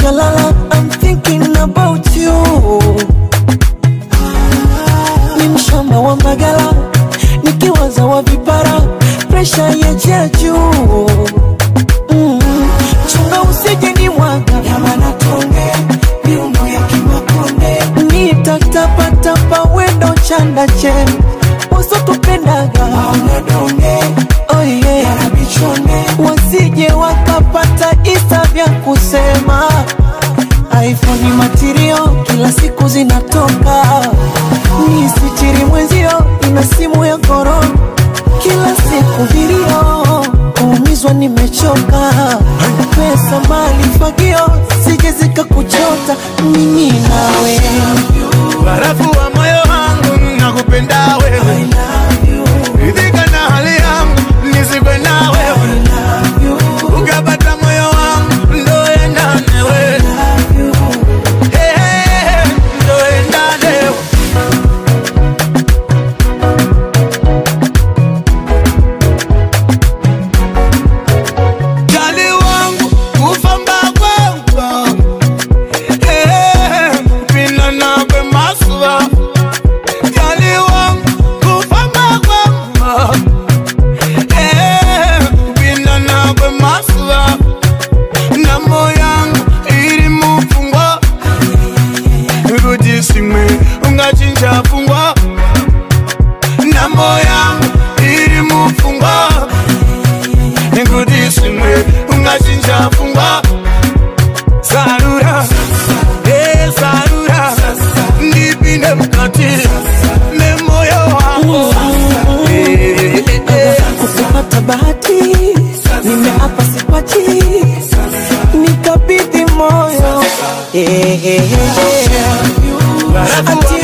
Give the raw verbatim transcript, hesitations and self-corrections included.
sijalala, I'm thinking about you. Ni mshamba wa magala, nikiwaza wa vipara, pressure ya juu. Mm. Chunga usije ni mwanga ya manatonge, miundo ya kimakonde. Nitatapa tapa wendo chanda chen, uso tupendaga mauna donge. Oh yeah, yarabichone, wasije wakapata isa vya kusema. iPhone material, kila siku zinatoka. Ni sitiri mwenzio, ina simu ya korona. Kila siku video, kuumizwa nimechoka. Pesa mali fagio, sije zika kuchota. Mimi nawe barafu wa moyo wangu, nakupenda wewe. I love you. Ridhika na hali yangu, nisikwe na wewe. I love you. Ukapata moyo wangu, ndo endane wewe. I love you. Hey, hey, ndo endane wewe. Jali wangu, ufamba kwangu. Hey, hey, pina na kwe maswa. Jali wangu, ufamba kwangu. Hey, pina na kwe maswa. Na moyangu, iri mufungwa. Rudisime, ungachinja fungwa. Na moyangu, iri mufungwa. Rudisime, ungachinja fungwa. Sarura, eh sarura. Ndipinde mkati, me moyo wangu. Eh, eh, eh. kupata bahati, nimeapa sipati. Nikabidhi moyo, eh, eh, eh. Ati